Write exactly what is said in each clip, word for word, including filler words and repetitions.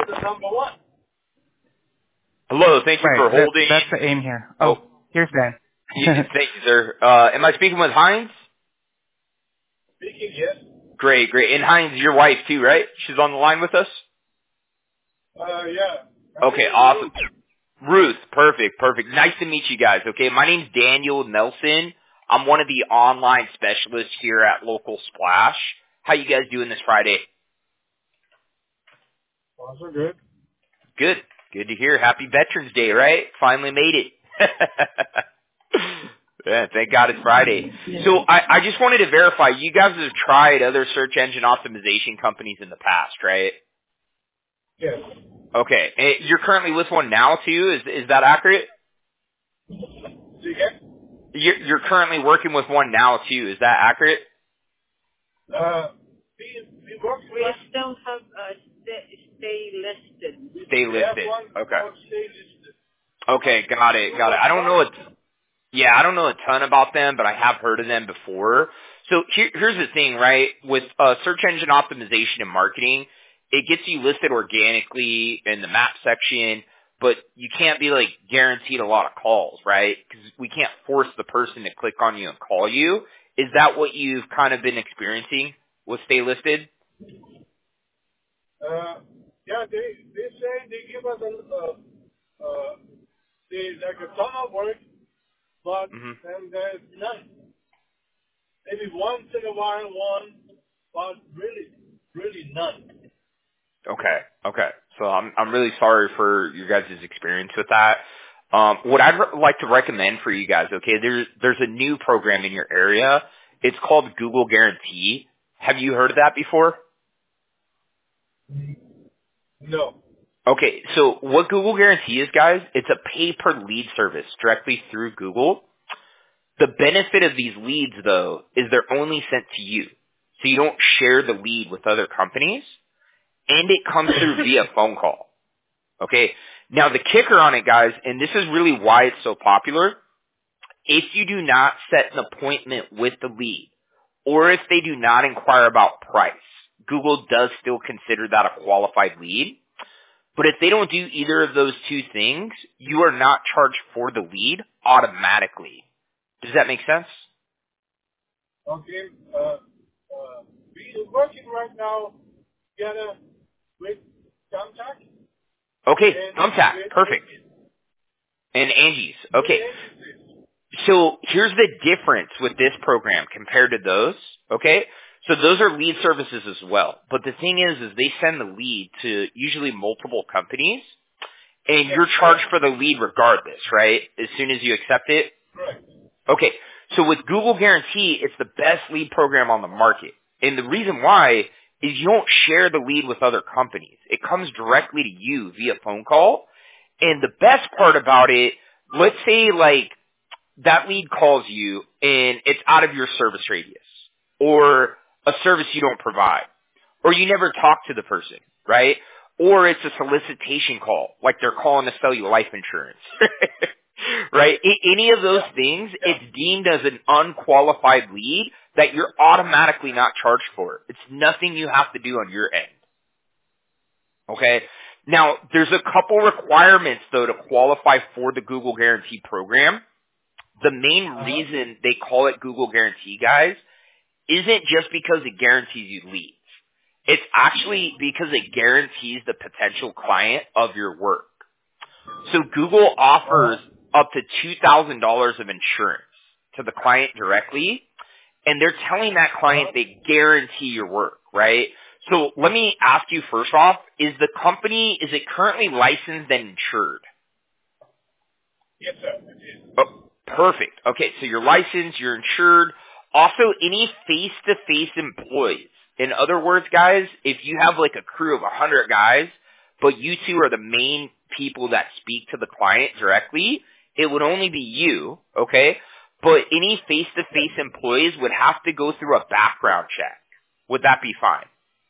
to the number one. Hello, thank you Right. for That, holding. that's the aim here. Oh, Oh, here's Ben. yeah, thank you, sir. Uh, am I speaking with Heinz? Speaking, yes. Great, great. And Heinz, your wife too, right? She's on the line with us? Uh, yeah. Okay, awesome. Ruth, perfect, perfect. Nice to meet you guys, okay? My name's Daniel Nelson. I'm one of the online specialists here at Local Splash. How you guys doing this Friday? Also good. Good. Good to hear. Happy Veterans Day, right? Finally made it. Yeah, thank God it's Friday. So I, I just wanted to verify, you guys have tried other search engine optimization companies in the past, right? Yes. Okay. And you're currently with one now, too? Is is that accurate? See again? You're, you're currently working with one now, too. Is that accurate? Uh, we, we work We with, still have uh, stay, stay listed. Stay we have listed. one Okay. called Stay Listed. Okay, got it, got it. I don't know a, yeah, I don't know a ton about them, but I have heard of them before. So here, here's the thing, right? With uh, search engine optimization and marketing, it gets you listed organically in the map section, but you can't be like guaranteed a lot of calls, right? Because we can't force the person to click on you and call you. Is that what you've kind of been experiencing with Stay Listed? Uh, yeah, they, they say they give us a, uh, uh, they, like a ton of work, but Mm-hmm. then there's none. Maybe once in a while one, but really, really none. Okay, okay. So I'm I'm really sorry for your guys' experience with that. Um, what I'd re- like to recommend for you guys, okay, there's there's a new program in your area. It's called Google Guarantee. Have you heard of that before? No. Okay, so what Google Guarantee is, guys, it's a pay-per-lead service directly through Google. The benefit of these leads, though, is they're only sent to you. So you don't share the lead with other companies, and it comes through via phone call. Okay. Now the kicker on it, guys, and this is really why it's so popular, if you do not set an appointment with the lead, or if they do not inquire about price, Google does still consider that a qualified lead. But if they don't do either of those two things, you are not charged for the lead automatically. Does that make sense? Okay. Uh, uh, we are working right now together with Thumbtack Okay, and Thumbtack, with perfect. Angie's. And Angie's, With okay. Angie's. So here's the difference with this program compared to those, okay? So those are lead services as well. But the thing is, is they send the lead to usually multiple companies, and you're charged for the lead regardless, right? As soon as you accept it. Correct. Okay. So with Google Guarantee, it's the best lead program on the market. And the reason why is you don't share the lead with other companies. It comes directly to you via phone call. And the best part about it, let's say like that lead calls you and it's out of your service radius or a service you don't provide or you never talk to the person, right? Or it's a solicitation call, like they're calling to sell you life insurance, right? I- any of those Yeah. things, Yeah. it's deemed as an unqualified lead that you're automatically not charged for. It's nothing you have to do on your end. Okay? Now, there's a couple requirements, though, to qualify for the Google Guarantee program. The main Uh-huh. reason they call it Google Guarantee, guys, isn't just because it guarantees you leads. It's actually because it guarantees the potential client of your work. So Google offers up to two thousand dollars of insurance to the client directly, and they're telling that client they guarantee your work, right? So let me ask you first off, is the company, is it currently licensed and insured? Yes, sir. It is. Oh, perfect. Okay, so you're licensed, you're insured. Also, any face-to-face employees. In other words, guys, if you have like a crew of one hundred guys, but you two are the main people that speak to the client directly, it would only be you, okay? But any face-to-face employees would have to go through a background check. Would that be fine?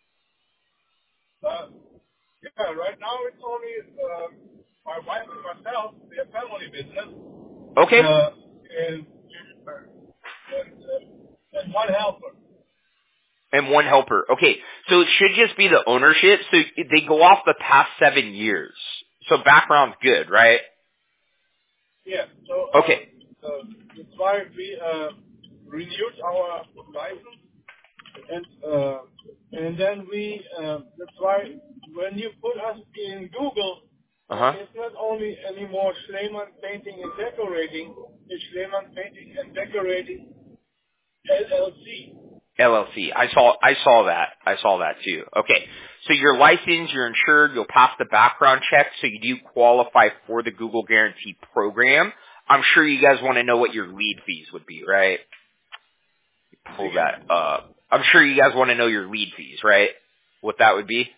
Uh, yeah, right now it's only uh, my wife and myself, the family business, Okay. uh, and, and, uh, and one helper. And one helper. Okay. So it should just be the ownership. So they go off the past seven years. So background's good, right? Yeah. So uh, Okay. uh, that's why we uh, renewed our license, and uh, and then we uh, that's why when you put us in Google, Uh uh, huh. it's not only anymore Schleman Painting and Decorating. It's Schleman Painting and Decorating L L C. L L C. I saw I saw that. I saw that too. Okay. So you're licensed, you're insured, you'll pass the background check, so you do qualify for the Google Guarantee program. I'm sure you guys want to know what your lead fees would be, right? Pull that up. I'm sure you guys want to know your lead fees, right? What that would be?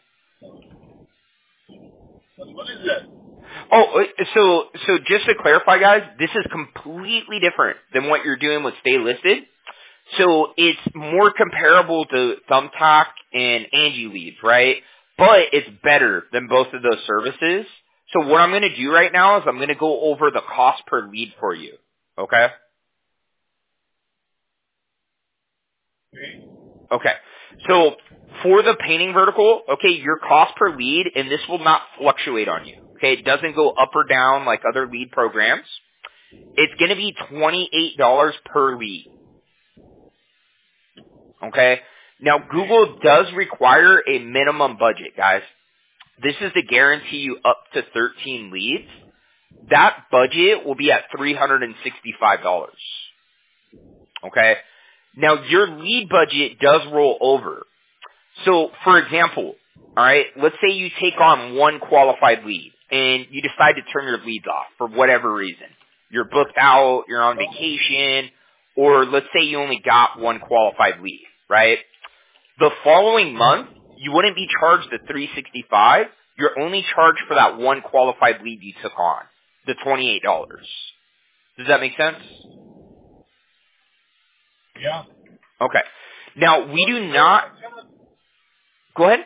What is that? Oh, so so just to clarify, guys, this is completely different than what you're doing with Stay Listed. So it's more comparable to Thumbtack and Angie Leads, right? But it's better than both of those services. So what I'm going to do right now is I'm going to go over the cost per lead for you. Okay? Okay. Okay. So for the painting vertical, okay, your cost per lead, and this will not fluctuate on you. Okay, it doesn't go up or down like other lead programs. It's going to be twenty-eight dollars per lead. Okay? Now, Google does require a minimum budget, guys. This is to guarantee you up to thirteen leads. That budget will be at three hundred sixty-five dollars. Okay? Now, your lead budget does roll over. So, for example, all right, let's say you take on one qualified lead and you decide to turn your leads off for whatever reason. You're booked out, you're on vacation, or let's say you only got one qualified lead, right? The following month, you wouldn't be charged the three hundred sixty-five dollars. You're only charged for that one qualified lead you took on, the twenty-eight dollars. Does that make sense? Yeah. Okay. Now, we do not... Go ahead.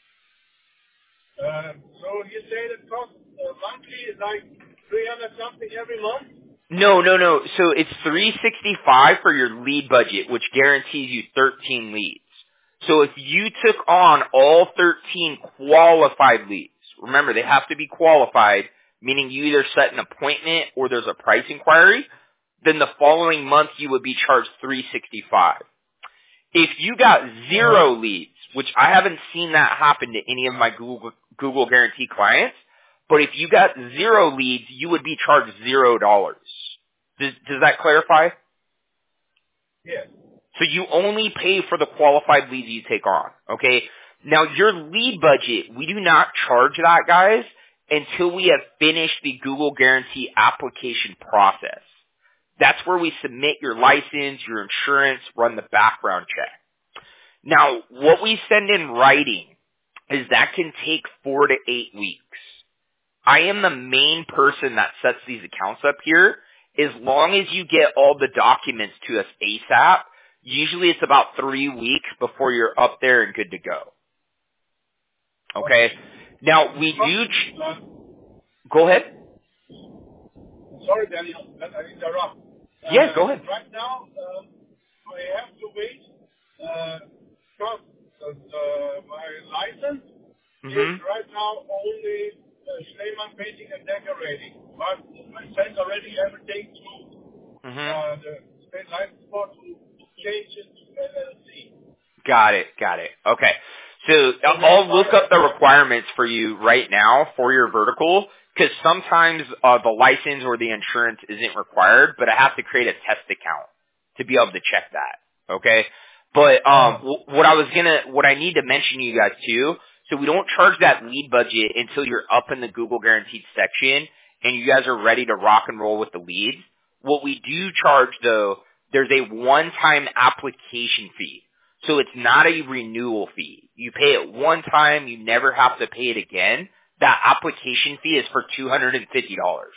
Uh, so you say the cost uh, monthly is like three hundred something every month? No, no, no. So it's three hundred sixty-five dollars for your lead budget, which guarantees you thirteen leads. So if you took on all thirteen qualified leads, remember they have to be qualified, meaning you either set an appointment or there's a price inquiry, then the following month you would be charged three hundred sixty-five dollars. If you got zero leads, which I haven't seen that happen to any of my Google, Google Guarantee clients, but if you got zero leads, you would be charged zero dollars. Does, does that clarify? Yes. So you only pay for the qualified leads you take on, okay? Now your lead budget, we do not charge that, guys, until we have finished the Google Guarantee application process. That's where we submit your license, your insurance, run the background check. Now, what we send in writing is that can take four to eight weeks. I am the main person that sets these accounts up here. As long as you get all the documents to us ASAP, usually it's about three weeks before you're up there and good to go. Okay? Now, we do... Ch- Uh, go ahead. sorry, Daniel, that I interrupt. Uh, Yeah, go ahead. Right now, um, I have to wait uh, because uh, my license is Mm-hmm. right now only uh, Schleman Painting and Decorating. But I sent already everything to Mm-hmm. uh, the state license board to change it to L L C. Got it, got it. Okay. So So I'll now look I up the requirements for you right now for your vertical, because sometimes uh, the license or the insurance isn't required, but I have to create a test account to be able to check that. Okay. But um, w- what I was gonna, what I need to mention to you guys too, so we don't charge that lead budget until you're up in the Google Guaranteed section and you guys are ready to rock and roll with the leads. What we do charge though, there's a one-time application fee. So it's not a renewal fee. You pay it one time, you never have to pay it again. That application fee is for two hundred fifty dollars.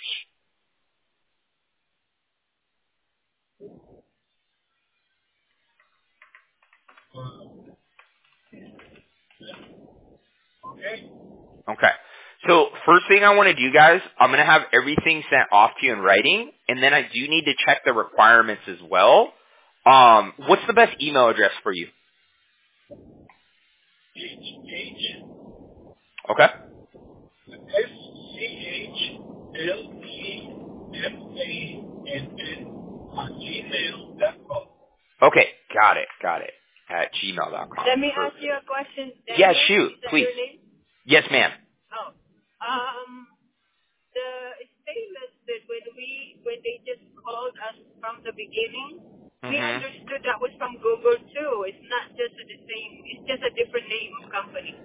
Okay? Okay. So first thing I want to do, guys, I'm going to have everything sent off to you in writing, and then I do need to check the requirements as well. Um, what's the best email address for you? H H Okay. S C H L E M A N N at gmail dot com. Okay, got it, got it. At gmail dot com. Let me ask you a question. Daniel, Yeah, shoot, is that please. your name? Yes, ma'am. Oh. Um, the stay listed, when we, when they just called us from the beginning, we Mm-hmm. understood that was from Google too. It's not just the same, it's just a different name of company.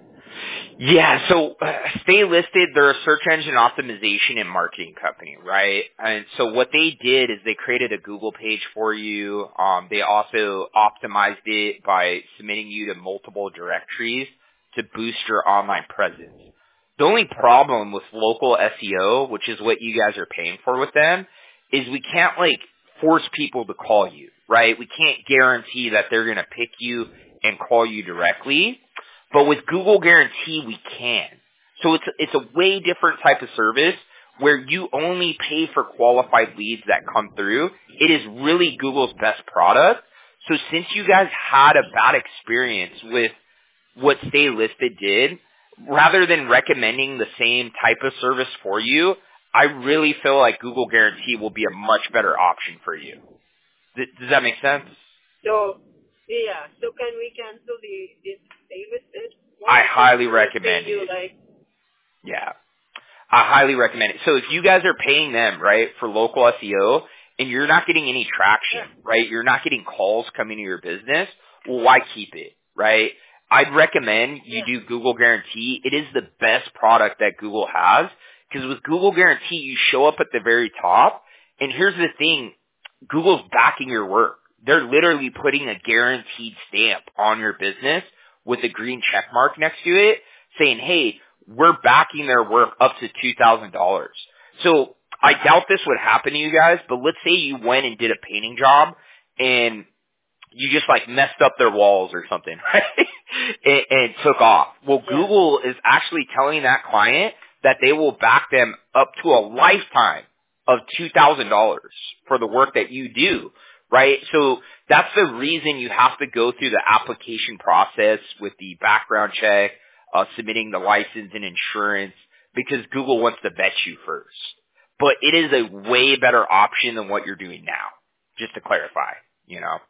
Yeah, so uh, Stay Listed, they're a search engine optimization and marketing company, right? And so what they did is they created a Google page for you. Um, they also optimized it by submitting you to multiple directories to boost your online presence. The only problem with local S E O, which is what you guys are paying for with them, is we can't like force people to call you, right? We can't guarantee that they're going to pick you and call you directly. But with Google Guarantee, we can. So it's it's a way different type of service where you only pay for qualified leads that come through. It is really Google's best product. So since you guys had a bad experience with what Stay Listed did, rather than recommending the same type of service for you, I really feel like Google Guarantee will be a much better option for you. Th- Does that make sense? So, yeah, so can we cancel the, this stay listed? I highly Or recommend pay you it. like, Yeah. I highly recommend it. So if you guys are paying them, right, for local S E O, and you're not getting any traction, right, you're not getting calls coming to your business, well, why keep it, right? I'd recommend you do Google Guarantee. It is the best product that Google has, because with Google Guarantee, you show up at the very top, and here's the thing, Google's backing your work. They're literally putting a guaranteed stamp on your business with a green check mark next to it, saying, hey, we're backing their work up to two thousand dollars. So I doubt this would happen to you guys, but let's say you went and did a painting job and you just like messed up their walls or something, right? and, and took off. Well, Yeah. Google is actually telling that client that they will back them up to a lifetime of two thousand dollars for the work that you do, right? So that's the reason you have to go through the application process with the background check, uh, submitting the license and insurance, because Google wants to vet you first. But it is a way better option than what you're doing now, just to clarify, you know.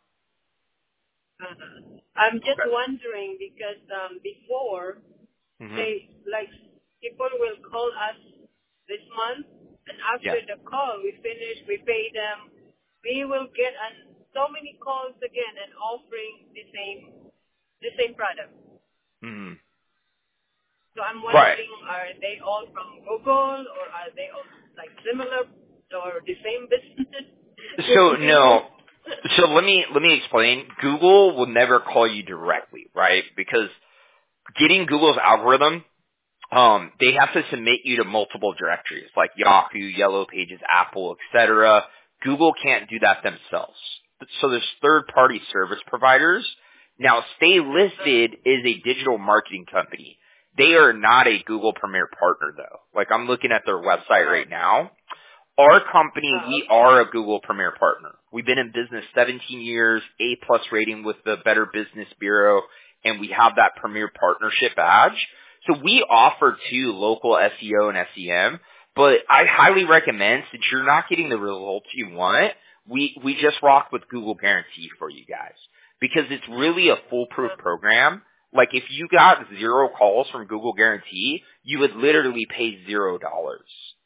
uh-huh. I'm just Okay. wondering because um, before, Mm-hmm. they, like, people will call us this month, and after Yeah. the call, we finish, we pay them, we will get an, so many calls again and offering the same, the same product. Mm-hmm. So I'm Right. wondering, are they all from Google, or are they all like similar, or the same businesses? So no. So let me let me explain. Google will never call you directly, right? Because getting Google's algorithm, um, they have to submit you to multiple directories like Yahoo, Yellow Pages, Apple, et cetera. Google can't do that themselves. So there's third-party service providers. Now, Stay Listed is a digital marketing company. They are not a Google Premier partner, though. Like, I'm looking at their website right now. Our company, Oh, we okay. are a Google Premier partner. We've been in business seventeen years, A-plus rating with the Better Business Bureau, and we have that Premier Partnership badge. So we offer too local S E O and S E M, but I highly recommend, since you're not getting the results you want, we, we just rock with Google Guarantee for you guys. Because it's really a foolproof program. Like if you got zero calls from Google Guarantee, you would literally pay zero dollars.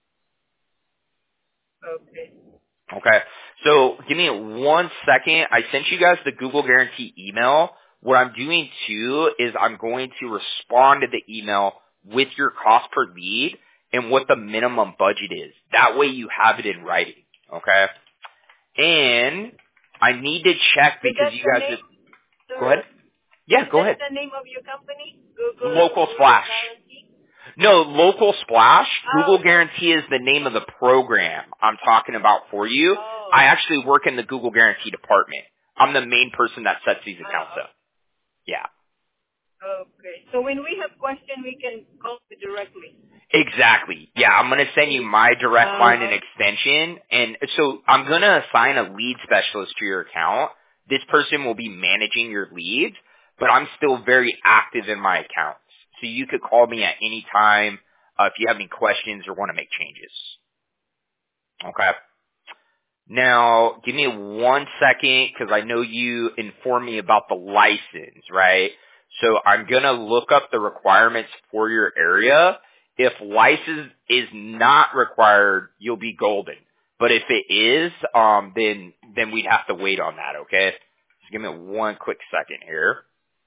Okay. Okay. So give me one second. I sent you guys the Google Guarantee email. What I'm doing too is I'm going to respond to the email with your cost per lead and what the minimum budget is. That way you have it in writing. Okay. And I need to check So because that's you the guys name, just, sir? go ahead. Yeah, go ahead. That's the name of your company? Google, Local Google Splash. Guarantee? No, Local Splash. Oh, Google no. Guarantee is the name of the program I'm talking about for you. Oh. I actually work in the Google Guarantee department. I'm the main person that sets these accounts Oh. up. Yeah. Okay. So when we have question, we can call you directly. Exactly. Yeah, I'm going to send you my direct Uh, line and extension. And so I'm going to assign a lead specialist to your account. This person will be managing your leads. but I'm still very active in my accounts. So you could call me at any time uh, if you have any questions or want to make changes. Okay. Now, give me one second because I know you informed me about the license, right? So I'm going to look up the requirements for your area. If license is not required, you'll be golden. But if it is, um, then then we'd have to wait on that, okay? Just give me one quick second here.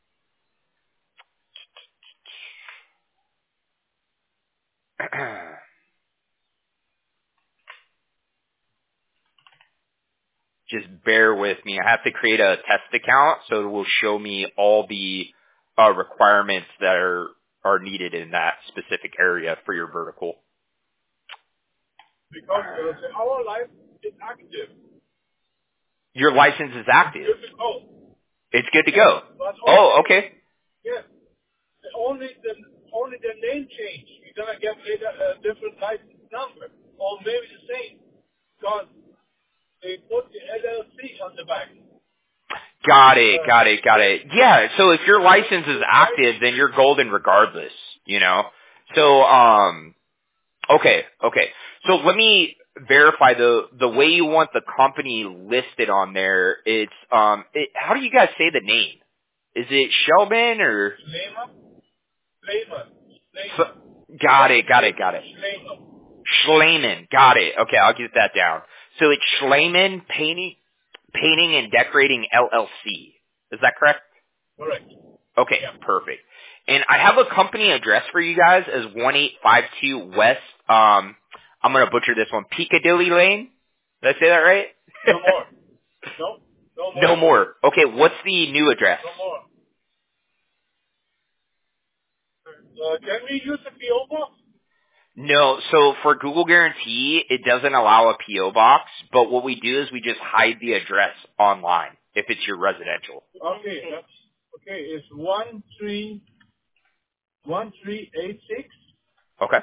Just bear with me. I have to create a test account so it will show me all the uh, requirements that are, are needed in that specific area for your vertical. Because uh, our life is active. Your license is active. Good to go. It's good to go. But Oh, only, okay. yes. Only the only the name change. You're gonna get later a different license number, or maybe the same, because they put the L L C on the back. Got it, got it, got it. Yeah, so if your license is active, then you're golden regardless, you know? So, um, okay, okay. So let me verify the, the way you want the company listed on there, it's, um, it, how do you guys say the name? Is it Shelman or? Schleman? Schleman. So, got it, got it, got it. Schleman. Schleman, got it. Okay, I'll get that down. So it's Schleman Painting, Painting and Decorating L L C. Is that correct? Correct. Okay, Yeah. perfect. And I have a company address for you guys as one eight five two West, um, I'm going to butcher this one, Piccadilly Lane. Did I say that right? No more. No, no more. No more. Okay, what's the new address? No more. Uh, can we use the P O box? No, so for Google Guarantee, it doesn't allow a P O box, but what we do is we just hide the address online if it's your residential. Okay, that's okay. It's one three one three eight six, Okay.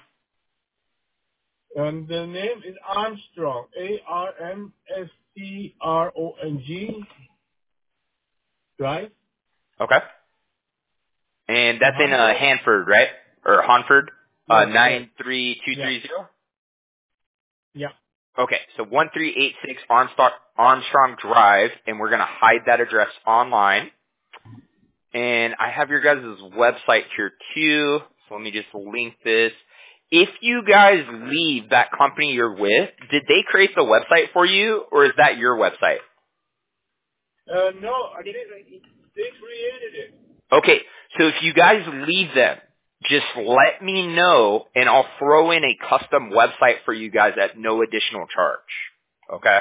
and the name is Armstrong. A R M S T R O N G. Drive. Okay. And that's in uh, Hanford, right? Or Hanford? Uh, Yes, nine three two three zero? Yeah. Okay, so one three eight six Armstrong, Armstrong Drive, and we're going to hide that address online. And I have your guys' website here too, so let me just link this. If you guys leave that company you're with, did they create the website for you, or is that your website? Uh, no, I did. They created it. Okay, so if you guys leave them, just let me know, and I'll throw in a custom website for you guys at no additional charge. Okay?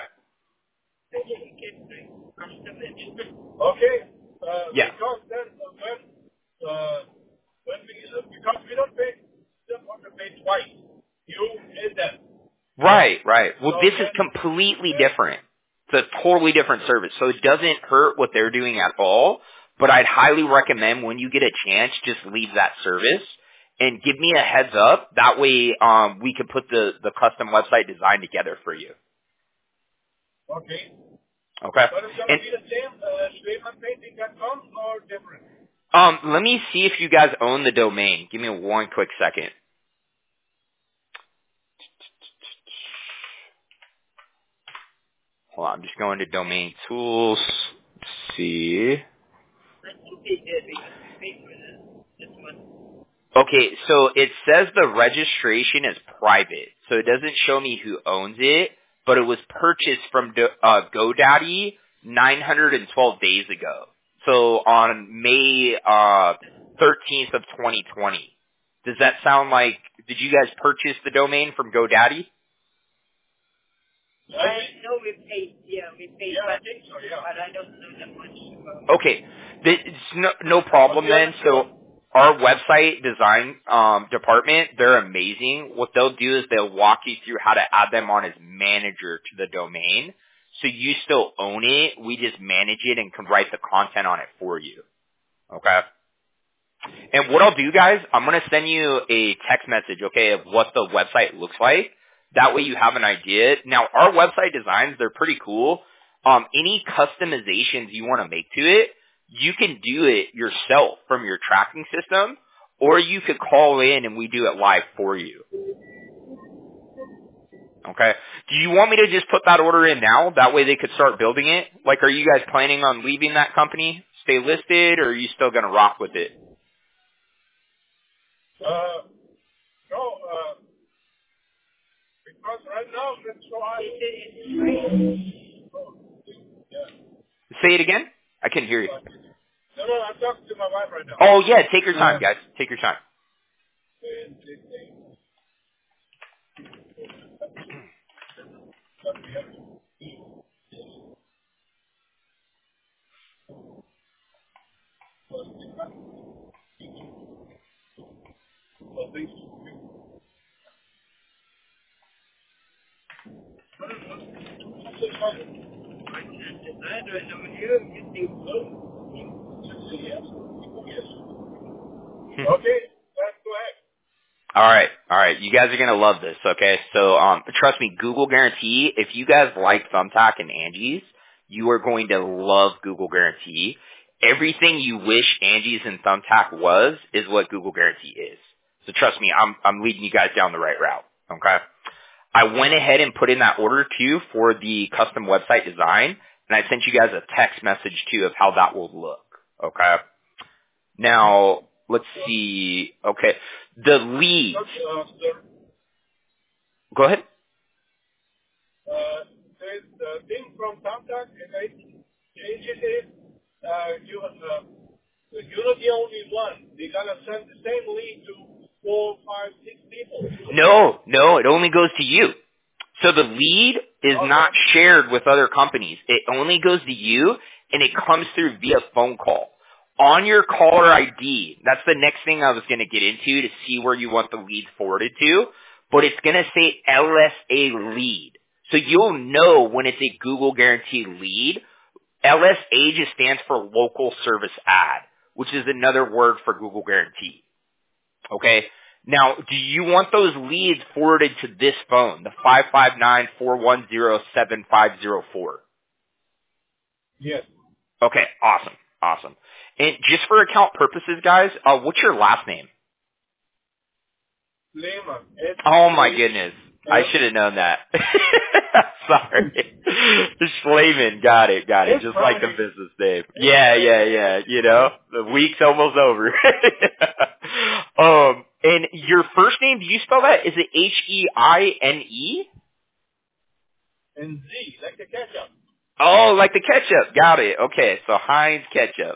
Okay. Uh, Yeah. Because then uh, when uh, when we uh, because we don't pay don't want to pay twice. You and them. Right, right. Well, So this is then- completely different. It's a totally different service, so it doesn't hurt what they're doing at all. But I'd highly recommend when you get a chance, just leave that service and give me a heads up. That way, um, we can put the the custom website design together for you. Okay. Okay. But it's gonna And be the same uh, schleman painting dot com or different. um, let me see if you guys own the domain. Give me one quick second. Hold on, I'm just going to domain tools. Let's see. I think they did because we paid for this, this one. Okay, so it says the registration is private, so it doesn't show me who owns it, but it was purchased from Do- uh, GoDaddy nine hundred twelve days ago. So on May uh, thirteenth of twenty twenty. Does that sound like, did you guys purchase the domain from GoDaddy? I know we paid, yeah, we paid, Yeah, I but, think so. Yeah. but I don't know that much about Okay, Th- it's no, no problem then. So our website design um, department, they're amazing. What they'll do is they'll walk you through how to add them on as manager to the domain. So you still own it. We just manage it and can write the content on it for you. Okay? And what I'll do, guys, I'm going to send you a text message, okay, of what the website looks like. That way you have an idea. Now, our website designs, they're pretty cool. Um, any customizations you want to make to it, you can do it yourself from your tracking system, or you could call in and we do it live for you. Okay. Do you want me to just put that order in now? That way they could start building it? Like, are you guys planning on leaving that company, stay listed, or are you still going to rock with it? Uh, no, uh, because right now it's so high. Yeah. Say it again? I couldn't hear you. No, no, I'm talking to my wife right now. Oh, yeah. Take your time, guys. Take your time. Okay, let's go ahead. All right, all right. You guys are gonna love this. Okay, so um, trust me, Google Guarantee. If you guys like Thumbtack and Angie's, you are going to love Google Guarantee. Everything you wish Angie's and Thumbtack was is what Google Guarantee is. So trust me, I'm I'm leading you guys down the right route. Okay. I went ahead and put in that order too for the custom website design, and I sent you guys a text message too of how that will look. Okay. Now let's see. Okay, the leads. Uh, sir, Go ahead. uh, there's the thing from Thumbtack, and I change it. Uh, you, uh, you're not the only one. They gotta send the same lead to four, five, six people. No, no, it only goes to you. So the lead is Okay. not shared with other companies. It only goes to you, and it comes through via phone call. On your caller I D, that's the next thing I was going to get into to see where you want the lead forwarded to, but it's going to say L S A lead. So you'll know when it's a Google Guarantee lead. L S A just stands for local service ad, which is another word for Google Guarantee. Okay? Now, do you want those leads forwarded to this phone, the five five nine, four one zero, seven five zero four? Yes. Okay, awesome, awesome. And just for account purposes, guys, uh, what's your last name? Lehman. Oh my goodness. I should have known that. Sorry. Schleiman. Got it, got it. It's Just Friday. like the business name. Yeah, yeah, yeah. You know, the week's almost over. um, and your first name, do you spell that? Is it H E I N E? And Z, like the ketchup. Oh, like the ketchup. Got it. Okay, so Heinz ketchup.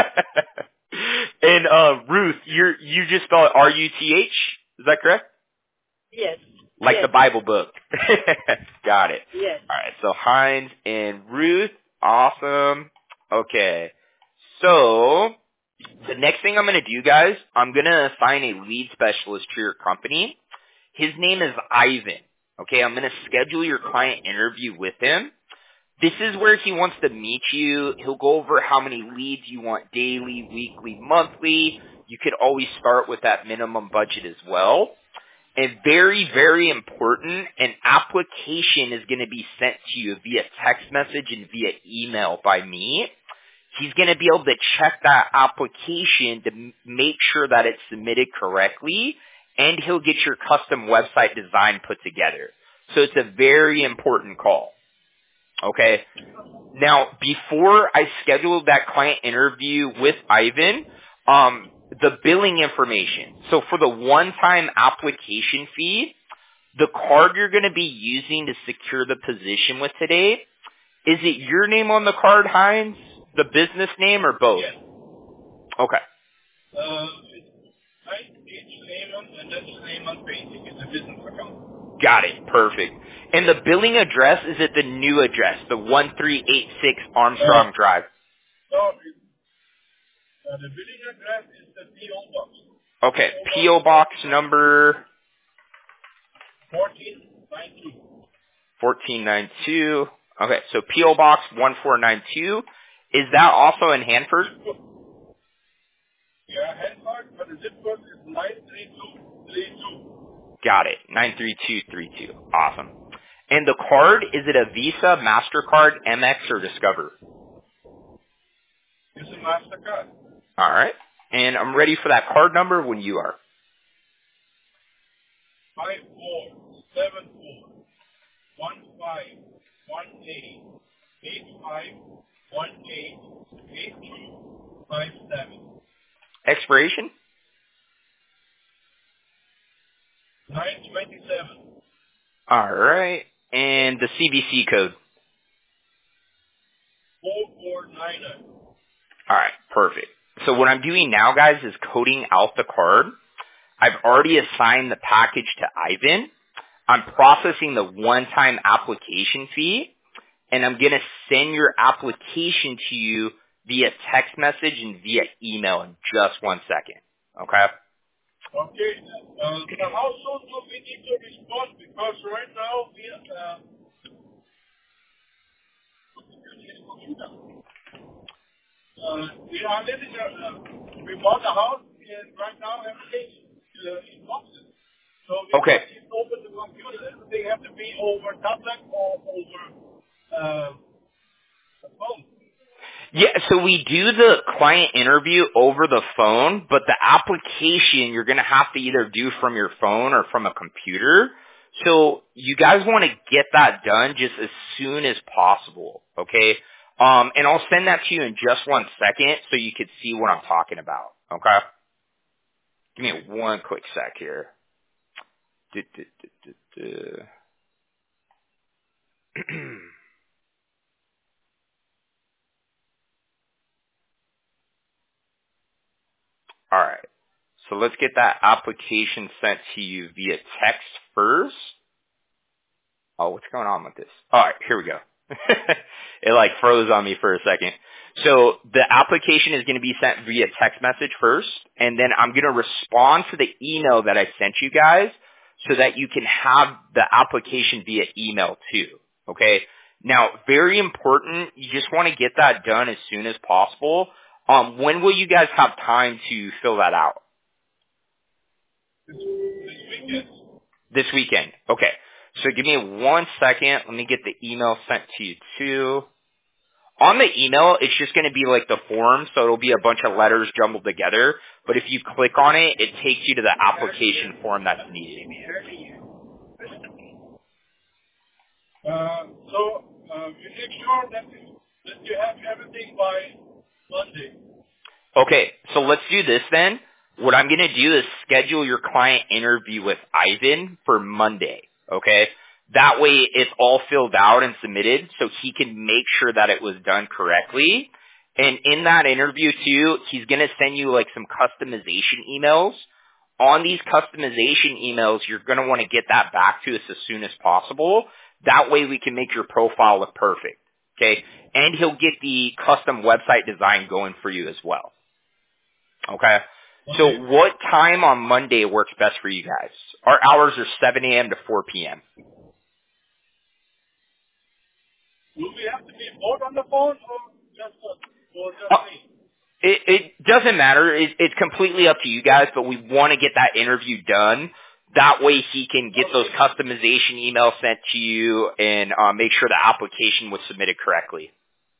And uh, Ruth, you're you just spell it R U T H. Is that correct? Yes. Like yes. the Bible book. Got it. Yes. All right, so Heinz and Ruth. Awesome. Okay. So the next thing I'm going to do, guys, I'm going to assign a lead specialist to your company. His name is Ivan. Okay, I'm going to schedule your client interview with him. This is where he wants to meet you. He'll go over how many leads you want daily, weekly, monthly. You could always start with that minimum budget as well. And very, very important, an application is going to be sent to you via text message and via email by me. He's going to be able to check that application to m- make sure that it's submitted correctly, and he'll get your custom website design put together. So it's a very important call. Okay. Now, before I scheduled that client interview with Ivan, um, the billing information. So for the one-time application fee, the card you're going to be using to secure the position with today, is it your name on the card, Heinz? The business name or both? Yes. Okay. Uh, it's Heinz H. Lehman, and that's Lehman Basic. It's a business account. Got it. Perfect. And the billing address, is it the new address, the one three eight six Armstrong Uh, Drive? No, it, uh, the billing address is the P O box. Okay. P O Box number fourteen ninety-two. fourteen ninety-two. Okay, so P O Box one four nine two. Is that also in Hanford? Yeah, Hanford, but the zip code is nine three two three two. Got it. nine three two three two. Awesome. And the card, is it a Visa, MasterCard, Amex, or Discover? It's a MasterCard. All right. And I'm ready for that card number when you are. Five four seven four one five one eight eight five one eight eight two five seven. Expiration? Nine twenty seven. All right. And the C V C code? Four four nine nine. All right. Perfect. So what I'm doing now, guys, is coding out the card. I've already assigned the package to Ivan. I'm processing the one-time application fee, and I'm going to send your application to you via text message and via email in just one second. Okay? Okay. Uh, so how soon do we need to respond? Because right now we uh, uh, we are living. Uh, we bought a house, and right now everything is uh, in boxes. So we Okay. can't open the computer. They have to be over tablet or over uh, the phone. Yeah, so we do the client interview over the phone, but the application you're going to have to either do from your phone or from a computer. So you guys want to get that done just as soon as possible, okay? Um, and I'll send that to you in just one second so you can see what I'm talking about, okay? Give me one quick sec here. Du- du- du- du- du. All right. So let's get that application sent to you via text first. Oh, what's going on with this? All right, here we go. It like froze on me for a second. So the application is going to be sent via text message first, and then I'm going to respond to the email that I sent you guys so that you can have the application via email too. Okay? Now, very important, you just want to get that done as soon as possible. Um, when will you guys have time to fill that out? This weekend. This weekend. Okay. So give me one second. Let me get the email sent to you too. On the email, it's just going to be like the form, so it'll be a bunch of letters jumbled together. But if you click on it, it takes you to the application form that's needed. Uh, so uh, you make sure that, that you have everything by Monday. Okay, so let's do this then. What I'm going to do is schedule your client interview with Ivan for Monday, okay? That way it's all filled out and submitted so he can make sure that it was done correctly. And in that interview too, he's going to send you like some customization emails. On these customization emails, you're going to want to get that back to us as soon as possible. That way we can make your profile look perfect, okay? And he'll get the custom website design going for you as well, okay? So what time on Monday works best for you guys? Our hours are seven a.m. to four p.m. Will we have to be both on the phone or just, uh, or just Uh, me? It, it doesn't matter. It, it's completely up to you guys, but we want to get that interview done. That way he can get those customization emails sent to you and uh, make sure the application was submitted correctly.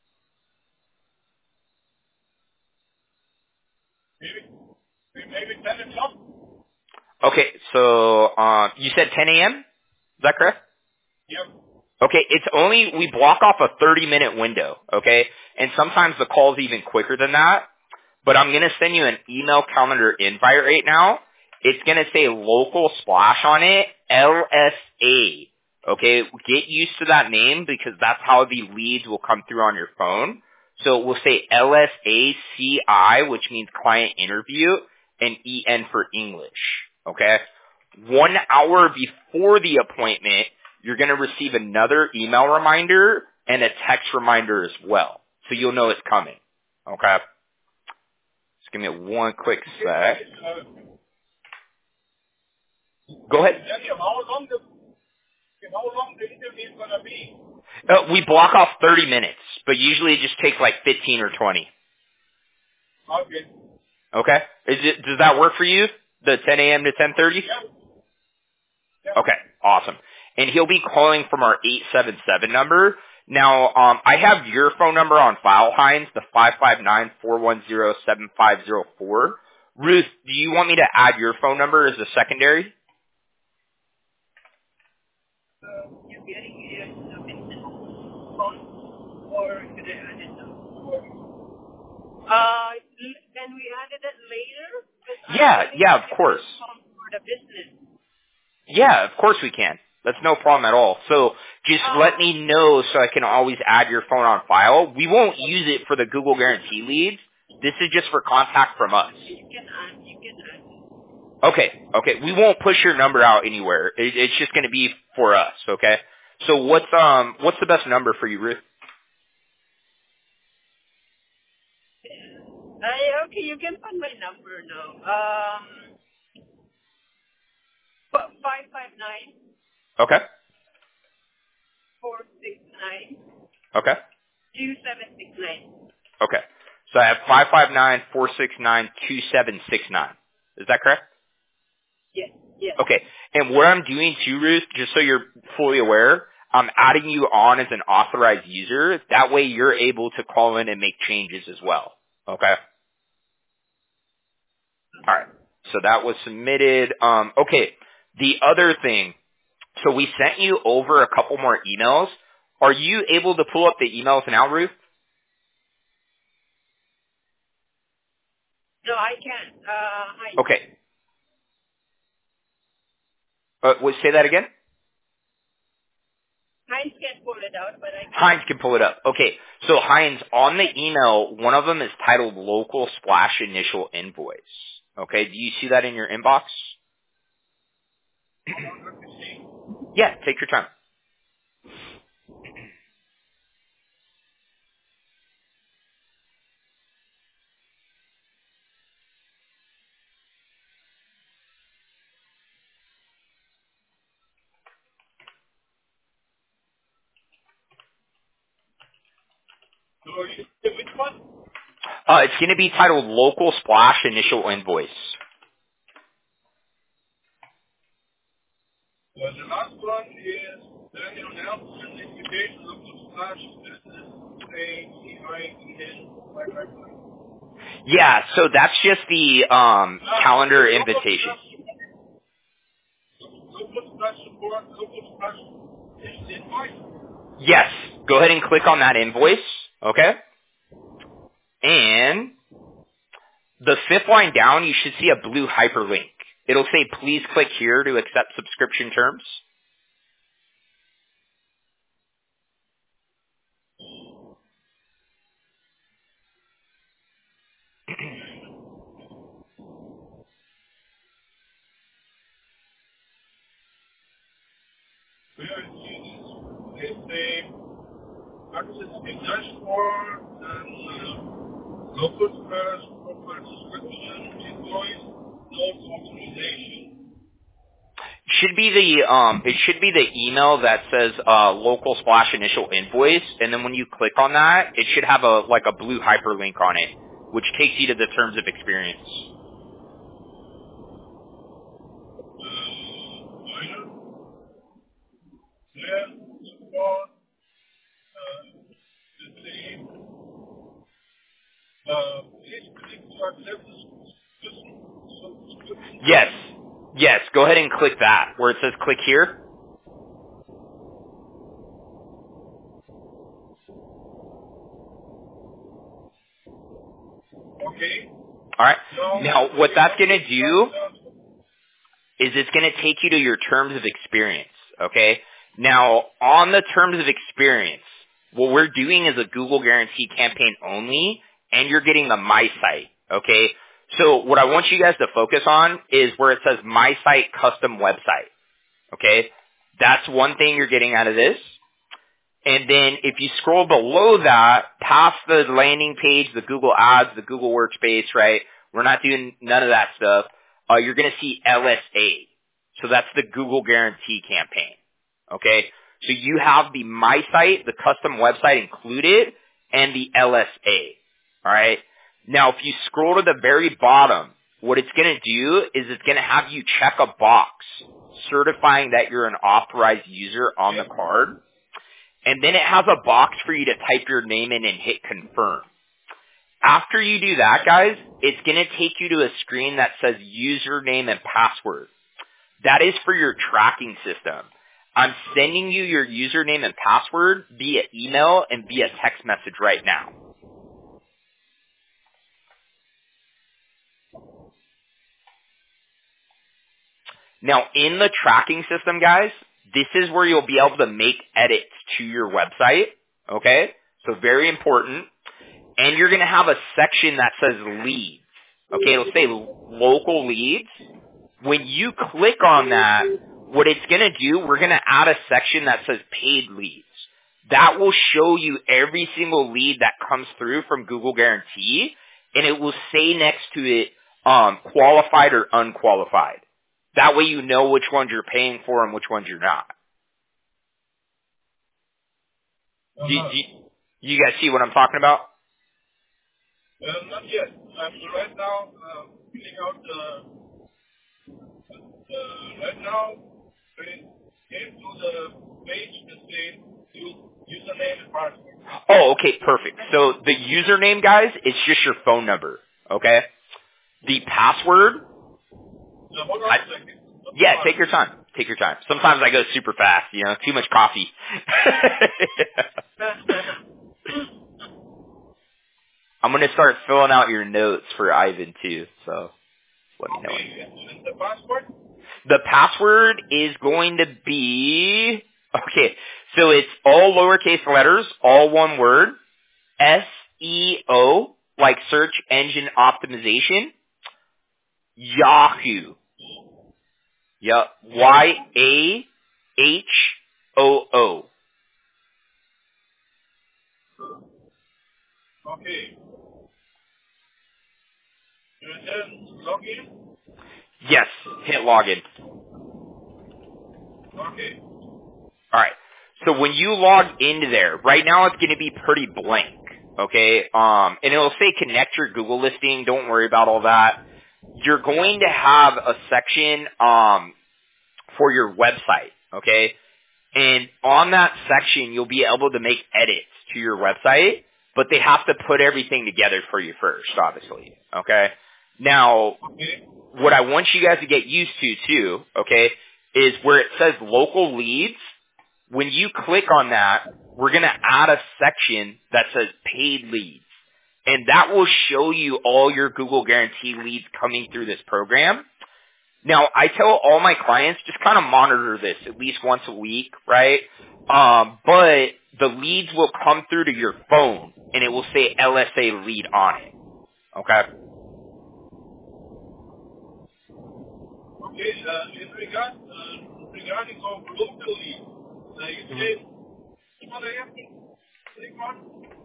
Maybe, maybe ten o'clock? Okay, so um, you said ten a.m.? Is that correct? Yep. Okay, it's only, we block off a thirty minute window, okay? And sometimes the call's even quicker than that. But I'm going to send you an email calendar invite right now. It's going to say local splash on it, L S A. Okay, get used to that name because that's how the leads will come through on your phone. So we'll say L S A C I, which means client interview, and E N for English. Okay? One hour before the appointment, you're going to receive another email reminder and a text reminder as well. So you'll know it's coming. Okay? Just give me one quick sec. Uh, Go ahead. Daniel, how long the, how long the interview is going to be? Uh, we block off thirty minutes, but usually it just takes like fifteen or twenty. Okay. Okay? Is it, does that work for you? The ten a.m. to ten thirty? Yep. Yep. Okay, awesome. And he'll be calling from our eight seven seven number. Now, um, I have your phone number on file, Heinz, the five five nine, four one zero, seven five zero four. Ruth, do you want me to add your phone number as a secondary? Uh, you're getting it as a business phone, or should I add it now? Uh, l- can we add it later? 'Cause Yeah, I think yeah, I of have course. this phone for the business. Yeah, of course we can. That's no problem at all. So just Uh, let me know so I can always add your phone on file. We won't use it for the Google Guarantee leads. This is just for contact from us. you can add, you can add. Okay, okay. We won't push your number out anywhere. It, it's just going to be for us, okay? So what's um what's the best number for you, Ruth? Uh, okay, you can find my number now. Um, five five nine Okay, four six nine okay, two seven six nine. okay. So I have five five nine, four six nine, two seven six nine. Is that correct? Yes, yes. Okay. And what I'm doing too, Ruth, just so you're fully aware, I'm adding you on as an authorized user. That way you're able to call in and make changes as well. Okay? Alright. So that was submitted. Um, okay. The other thing, so we sent you over a couple more emails. Are you able to pull up the emails now, Ruth? No, I can't. Uh, I Okay. Uh, wait, say that again? Heinz can pull it out, but I can't. Heinz can pull it up. Okay, so Heinz, on the email, one of them is titled Local Splash Initial Invoice. Okay, do you see that in your inbox? Yeah, take your time. So you said which one? Uh, it's going to be titled Local Splash Initial Invoice. Well, the last one is Daniel Nelson, invitation of the slash business A C I E N. Right, right, right. Yeah, so that's just the um, calendar invitation. Local slash support, local slash is invoice. Yes, go ahead and click on that invoice, okay? And the fifth line down, you should see a blue hyperlink. It'll say, please click here to accept subscription terms. Where is this? It's a access a dashboard and uh, local slash corporate subscription invoice, notes authorization. Should be the um it should be the email that says uh local splash initial invoice, and then when you click on that, it should have a like a blue hyperlink on it, which takes you to the terms of experience. Uh, minor, yeah, support, uh, the same. Uh, please click to accept this subscription Yes. terms. Yes, go ahead and click that where it says click here. Okay. All right. Now, Now, what that's going to do uh, is it's going to take you to your terms of experience, okay? Now, on the terms of experience, what we're doing is a Google Guarantee campaign only, and you're getting the My Site, okay? So what I want you guys to focus on is where it says My Site Custom Website, okay? That's one thing you're getting out of this. And then if you scroll below that, past the landing page, the Google Ads, the Google Workspace, right? We're not doing none of that stuff. Uh, you're going to see L S A. So that's the Google Guarantee campaign. Okay? So you have the My Site, the custom website included, and the L S A. Alright? Now if you scroll to the very bottom, what it's going to do is it's going to have you check a box certifying that you're an authorized user on the card. and then it has a box for you to type your name in and hit confirm. After you do that, guys, it's going to take you to a screen that says username and password. That is for your tracking system. I'm sending you your username and password via email and via text message right now. Now, in the tracking system, guys, this is where you'll be able to make edits to your website, okay? So very important. And you're going to have a section that says leads, okay? It'll say local leads. When you click on that, what it's going to do, we're going to add a section that says paid leads. That will show you every single lead that comes through from Google Guarantee, and it will say next to it um, qualified or unqualified. That way you know which ones you're paying for and which ones you're not. Uh-huh. Do, do, you guys see what I'm talking about? Uh, not yet. I'm right now uh, filling out the, uh, right now, it came to the page that says use, username and password. Oh, okay, perfect. So the username, guys, it's just your phone number, okay? The password, So hold on I, a second. What's yeah, the take your time. Take your time. Sometimes I go super fast, you know, too much coffee. I'm going to start filling out your notes for Ivan, too, so let me know. Okay, and the password? The password is going to be, okay, so it's all lowercase letters, all one word, S E O, like search engine optimization, Yahoo. Yep, Y A H O O. Okay. And then log in? Yes, hit login. Okay. Alright, so when you log into there, right now it's going to be pretty blank, okay? Um, and it'll say connect your Google listing, don't worry about all that. You're going to have a section um, for your website, okay? And on that section, you'll be able to make edits to your website, but they have to put everything together for you first, obviously, okay? Now, Okay. what I want you guys to get used to, too, okay, is where it says local leads. When you click on that, we're going to add a section that says paid leads. And that will show you all your Google Guarantee leads coming through this program. Now, I tell all my clients, just kind of monitor this at least once a week, right? Um, but the leads will come through to your phone, and it will say L S A lead on it, okay? Okay, uh, in regard, uh, regarding of locally, uh, you say, what I have to click on?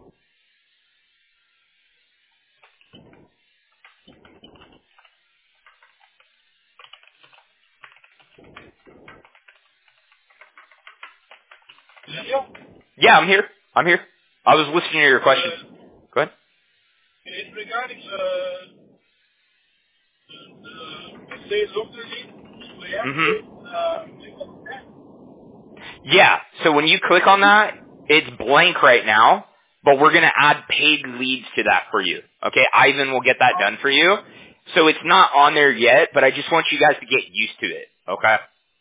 Daniel? Yeah, I'm here. I'm here. I was listening to your questions. Uh, Go ahead. in regarding, uh, uh, say locally, we have Mm-hmm. to, uh, click on that. Yeah, so when you click on that, it's blank right now, but we're going to add paid leads to that for you. Okay, Ivan will get that done for you. So it's not on there yet, but I just want you guys to get used to it. Okay?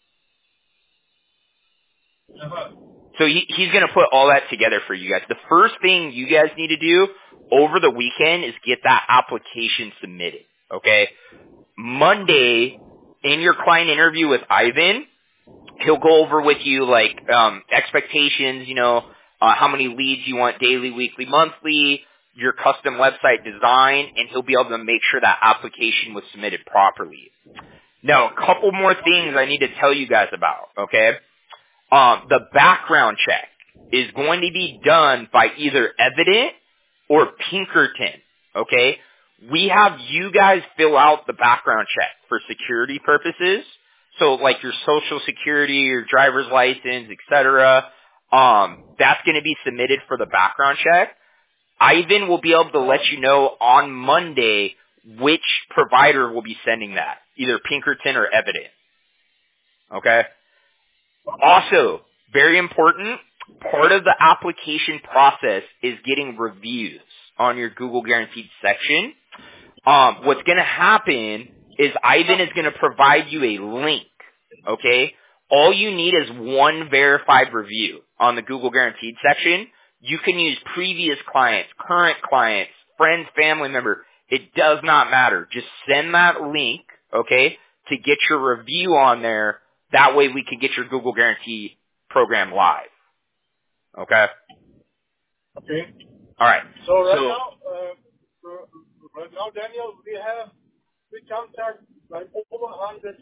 Uh-huh. So he, he's going to put all that together for you guys. The first thing you guys need to do over the weekend is get that application submitted. Okay? Monday, in your client interview with Ivan, he'll go over with you like um, expectations, you know, uh, how many leads you want daily, weekly, monthly, your custom website design, and he'll be able to make sure that application was submitted properly. Now, a couple more things I need to tell you guys about, okay? Um, the background check is going to be done by either Evident or Pinkerton, okay? We have you guys fill out the background check for security purposes. So like your social security, your driver's license, et cetera. Um, that's going to be submitted for the background check. Ivan will be able to let you know on Monday which provider will be sending that, either Pinkerton or Evident. Okay? Also, very important, part of the application process is getting reviews on your Google Guaranteed section. Um, what's going to happen is Ivan is going to provide you a link, okay? All you need is one verified review on the Google Guaranteed section. You can use previous clients, current clients, friends, family member. It does not matter. Just send that link, okay, to get your review on there. That way we can get your Google Guarantee program live. Okay? Okay. All right. So right So, now, uh, right now, Daniel, we have we contact like over one hundred.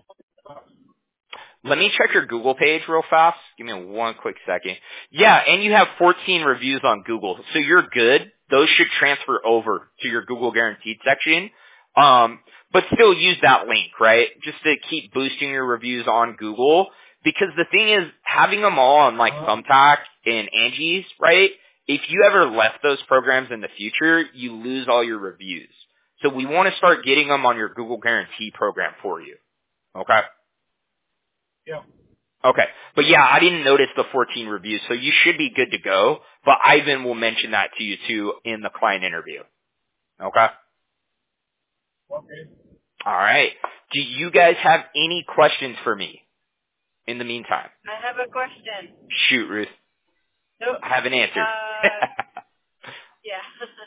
let me check your Google page real fast. Give me one quick second. Yeah, and you have fourteen reviews on Google, so you're good. Those should transfer over to your Google Guaranteed section. Um, but still use that link, right? Just to keep boosting your reviews on Google. Because the thing is, having them all on like Thumbtack and Angie's, right? If you ever left those programs in the future, you lose all your reviews. So we want to start getting them on your Google Guarantee program for you. Okay? Yeah. Okay. But yeah, I didn't notice the fourteen reviews, so you should be good to go. But Ivan will mention that to you too in the client interview. Okay? Okay. All right. Do you guys have any questions for me in the meantime? I have a question. Shoot, Ruth. So, I have an answer. uh, yeah.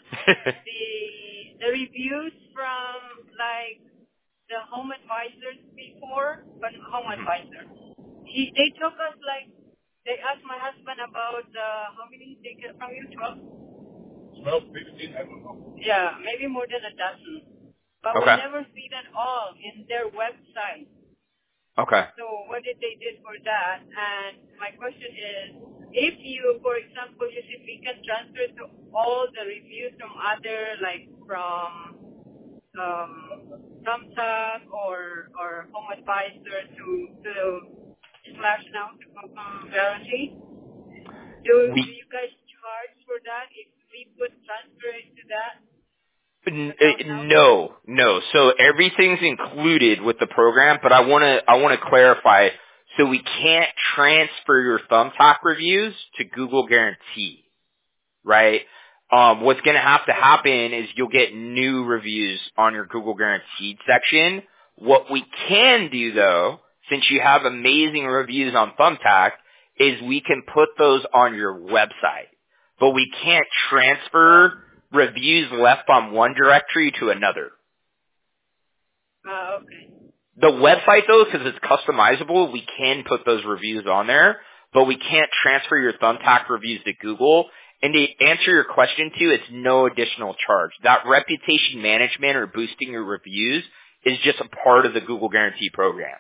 the the reviews from like the home advisors before, but home advisor. He they took us like they asked my husband about uh, how many they get from you, twelve. twelve, fifteen, I don't know. Yeah, maybe more than a dozen. But Okay. we never see that all in their website. Okay. So what did they do for that? And my question is, if you, for example, you see we can transfer to all the reviews from other, like from um, Thumbtack or or Home Advisor to to slash now to Google Guarantee, do, We do you guys charge for that if we could transfer it to that? N- uh, No, no. So everything's included with the program, but I want to I want to clarify. So we can't transfer your Thumbtack reviews to Google Guarantee, right? Um, what's going to have to happen is you'll get new reviews on your Google Guaranteed section. What we can do though, since you have amazing reviews on Thumbtack, is we can put those on your website, but we can't transfer reviews left on one directory to another. Uh, okay. The website though, because it's customizable, we can put those reviews on there, but we can't transfer your Thumbtack reviews to Google. And to answer your question too, it's no additional charge. That reputation management or boosting your reviews is just a part of the Google Guarantee program.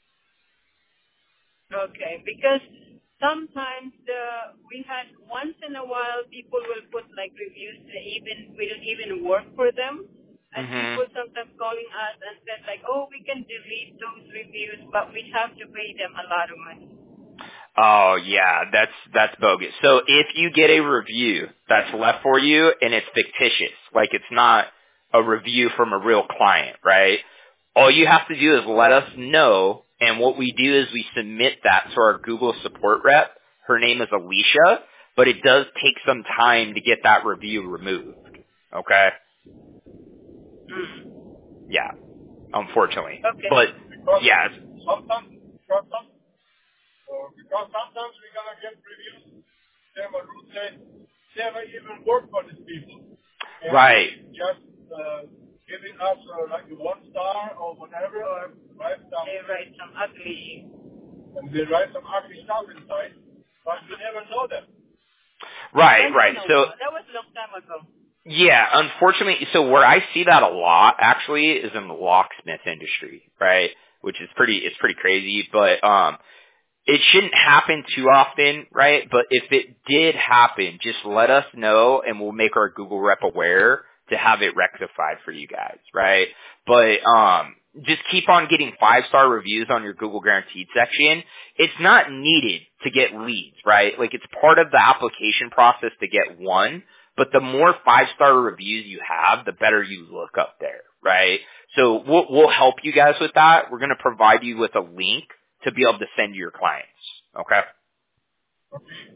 Okay, because sometimes the we had once in a while people will put like reviews that even we don't even work for them, and Mm-hmm. people sometimes calling us and said like, oh, we can delete those reviews, but we have to pay them a lot of money. Oh yeah, that's that's bogus. So if you get a review that's left for you and it's fictitious, like it's not a review from a real client, right? All you have to do is let us know, and what we do is we submit that to our Google support rep. Her name is Alicia, but it does take some time to get that review removed. Okay? Mm. Yeah, unfortunately. Okay. But Because yeah, sometimes, because, some, uh, because sometimes we're gonna get reviews. They will say never even work for these people. And right. just uh, giving us uh, like a one star or whatever, or write some, They write some ugly. and they write some ugly stuff inside, but we never know them. Right, Once right. in a So while. That was a long time ago. yeah, unfortunately, so where I see that a lot actually is in the locksmith industry, right? Which is pretty, it's pretty crazy, but um, it shouldn't happen too often, right? But if it did happen, just let us know and we'll make our Google rep aware to have it rectified for you guys, right? But um, just keep on getting five-star reviews on your Google Guaranteed section. It's not needed to get leads, right? Like it's part of the application process to get one. But the more five-star reviews you have, the better you look up there, right? So we'll, we'll help you guys with that. We're going to provide you with a link to be able to send to your clients, okay?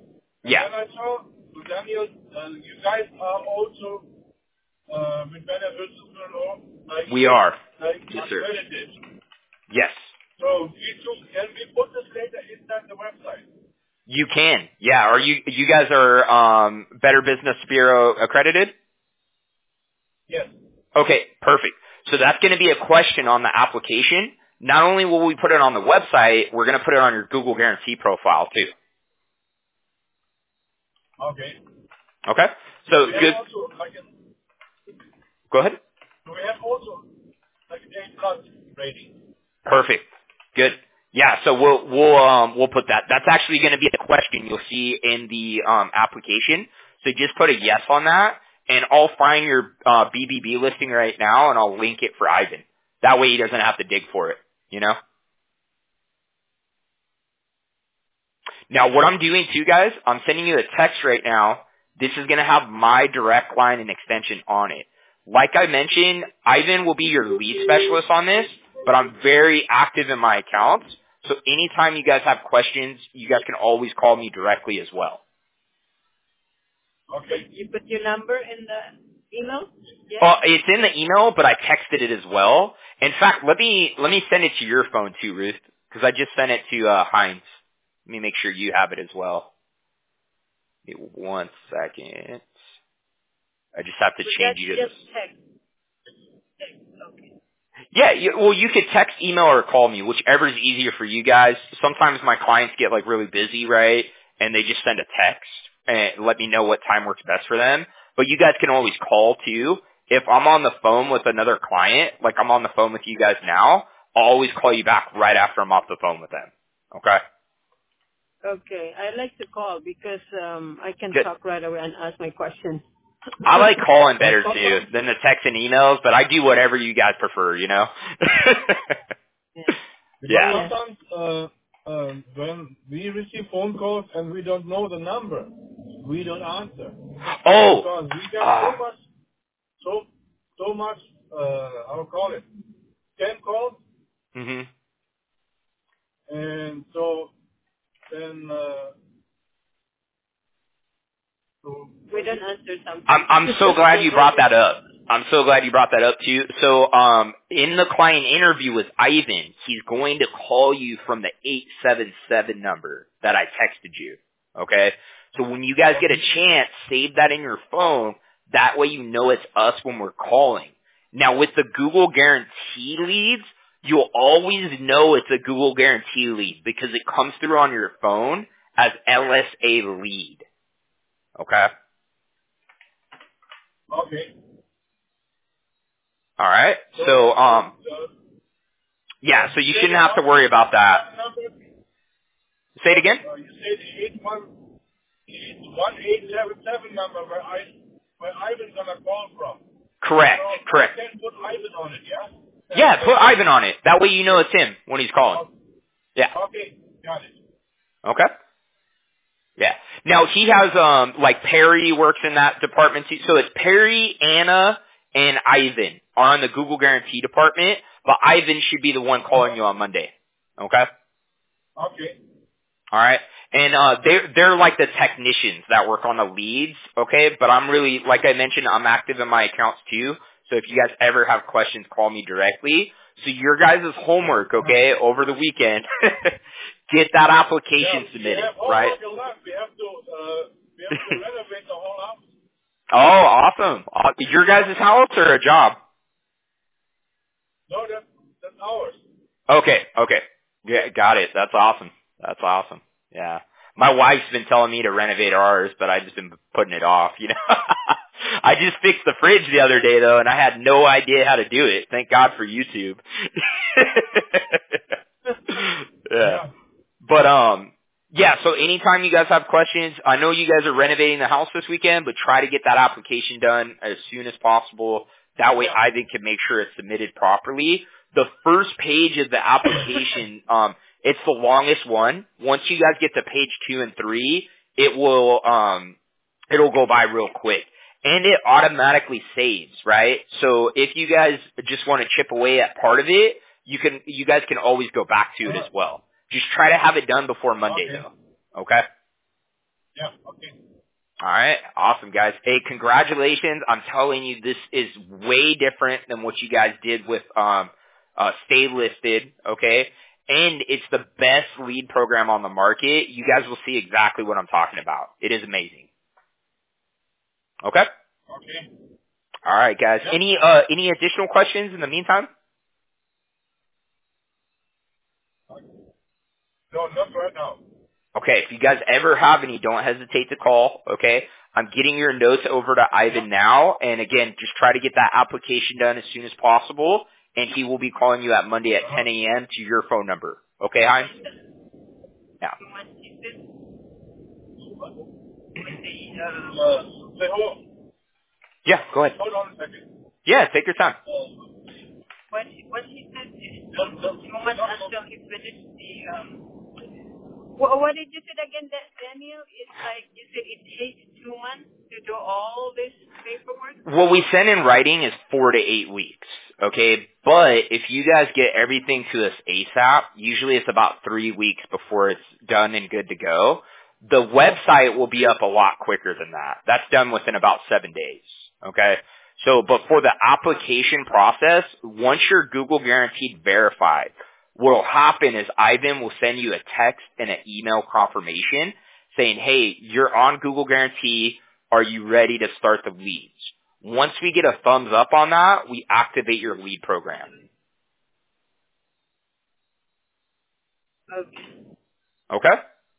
Yeah. And then I saw, Daniel, uh, you guys are also uh, with benefits, like, We are. like Yes, sir. accredited. Yes. So we too, can we put this data inside the website? You can. Yeah. Are you, you guys are, um, Better Business Bureau accredited? Yes. Okay, perfect. So that's going to be a question on the application. Not only will we put it on the website, we're going to put it on your Google Guarantee profile too. Okay. Okay? So We have good. also like a, Go ahead. we have also like an A plus rating. Perfect. Good. Yeah, so we'll we'll um we'll put that. That's actually going to be a question you'll see in the um application. So just put a yes on that, and I'll find your uh B B B listing right now, and I'll link it for Ivan. That way he doesn't have to dig for it. You know. Now what I'm doing too, guys, I'm sending you a text right now. This is going to have my direct line and extension on it. Like I mentioned, Ivan will be your lead specialist on this, but I'm very active in my accounts. So anytime you guys have questions, you guys can always call me directly as well. Okay. You put your number in the email? Yes. Uh, it's in the email, but I texted it as well. In fact, let me let me send it to your phone too, Ruth, because I just sent it to uh, Heinz. Let me make sure you have it as well. Give me one second. I just have to So change that's you to just this. text. Text. Okay. Yeah, you, well, you could text, email, or call me, whichever is easier for you guys. Sometimes my clients get like really busy, right, and they just send a text and let me know what time works best for them. But you guys can always call too. If I'm on the phone with another client, like I'm on the phone with you guys now, I'll always call you back right after I'm off the phone with them. Okay? Okay. I like to call because um I can Good. talk right away and ask my question. I like calling better too than the text and emails, but I do whatever you guys prefer, you know? Yeah. Yeah. Because sometimes uh, um, when we receive phone calls and we don't know the number, we don't answer. Oh! Because we get Uh, so much, so so much, uh, how to call it, scam calls, hmm and so then uh, so We don't answer something. I'm I'm so glad you brought that up. I'm so glad you brought that up too. So, um, in the client interview with Ivan, he's going to call you from the eight seven seven number that I texted you. Okay? So when you guys get a chance, save that in your phone. That way you know it's us when we're calling. Now with the Google Guarantee leads, you'll always know it's a Google Guarantee lead because it comes through on your phone as L S A lead. Okay? okay. All right. So, um, yeah. So you shouldn't have to worry about that. Say it again. Uh, you say the eight one one eight seven seven number where I where Ivan's gonna call from. Correct. So Correct. I can put Ivan on it, yeah. Yeah. Put Ivan on it. That way you know it's him when he's calling. Yeah. Okay, got it. Okay. Yeah. Now he has um like Perry works in that department too. So it's Perry, Anna, and Ivan are on the Google Guarantee department, but Ivan should be the one calling you on Monday. Okay. Okay. All right. And uh they're they're like the technicians that work on the leads, okay? But I'm really like I mentioned, I'm active in my accounts too. So if you guys ever have questions, call me directly. So your guys' homework, okay, over the weekend, get that application Yeah, submitted, we have right? homework left. We have to uh we have to renovate the whole house. Oh, awesome. Uh, your guys' house or a job? No, that's that's ours. Okay, okay. Yeah, got it. That's awesome. That's awesome. Yeah. My wife's been telling me to renovate ours, but I've just been putting it off, you know. I just fixed the fridge the other day though, and I had no idea how to do it. Thank God for YouTube. yeah. Yeah. But um yeah, so anytime you guys have questions, I know you guys are renovating the house this weekend, but try to get that application done as soon as possible. That way Yeah. Ivan can make sure it's submitted properly. The first page of the application, um, it's the longest one. Once you guys get to page two and three, it will um it'll go by real quick. And it automatically saves, right? So if you guys just want to chip away at part of it, you can you guys can always go back to it as well. Just try to have it done before Monday Okay. though. Okay? Yeah. Okay. All right. Awesome, guys. Hey, congratulations. I'm telling you, this is way different than what you guys did with um, uh, Stay Listed, okay? And it's the best lead program on the market. You guys will see exactly what I'm talking about. It is amazing. Okay? Okay. All right, guys. Yep. Any uh, any additional questions in the meantime? No, not right now. Okay, if you guys ever have any, don't hesitate to call, okay? I'm getting your notes over to Ivan now, and again, just try to get that application done as soon as possible, and he will be calling you at Monday at ten a.m. to your phone number. Okay, Heinz? Yeah. Uh, say hold on. Yeah, go ahead. Hold on a second. Yeah, take your time. What what he said is Don't- don't- two months until he finished the um. What, what did you say again, Da- Daniel? It's like you said it takes two months to do all this paperwork. What we send in writing is four to eight weeks, okay? But if you guys get everything to us ASAP, usually it's about three weeks before it's done and good to go. The website will be up a lot quicker than that. That's done within about seven days, okay? So, but for the application process, once you're Google Guaranteed verified, what will happen is Ivan will send you a text and an email confirmation saying, hey, you're on Google Guarantee. Are you ready to start the leads? Once we get a thumbs up on that, we activate your lead program. Okay. Okay?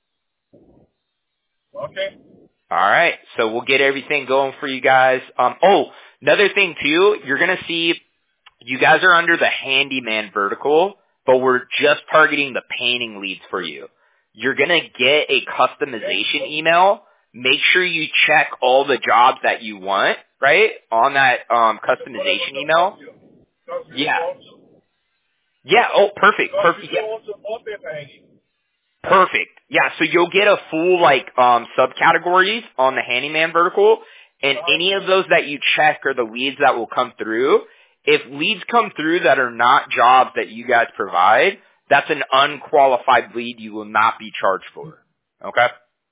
Okay. All right. So we'll get everything going for you guys. Um, oh, another thing too, you're going to see you guys are under the handyman vertical, but we're just targeting the painting leads for you. You're going to get a customization email. Make sure you check all the jobs that you want, right, on that um, customization email. Yeah. Yeah, oh, perfect, perfect. Yeah. Perfect. Yeah, so you'll get a full, like, um, subcategories on the handyman vertical, and any of those that you check are the leads that will come through. If leads come through that are not jobs that you guys provide, that's an unqualified lead you will not be charged for. Okay?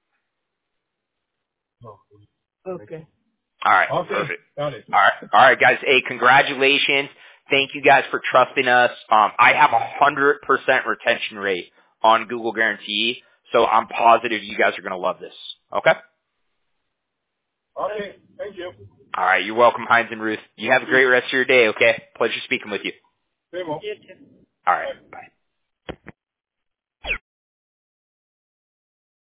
Okay. All right. Okay. Perfect. Got it. All right. All right, guys. Hey, congratulations. Thank you guys for trusting us. Um, I have a hundred percent retention rate on Google Guarantee, so I'm positive you guys are going to love this. Okay? Okay. Thank you. All right. You're welcome, Heinz and Ruth. You have a great rest of your day, okay? Pleasure speaking with you. Same old. You too. All right. Bye.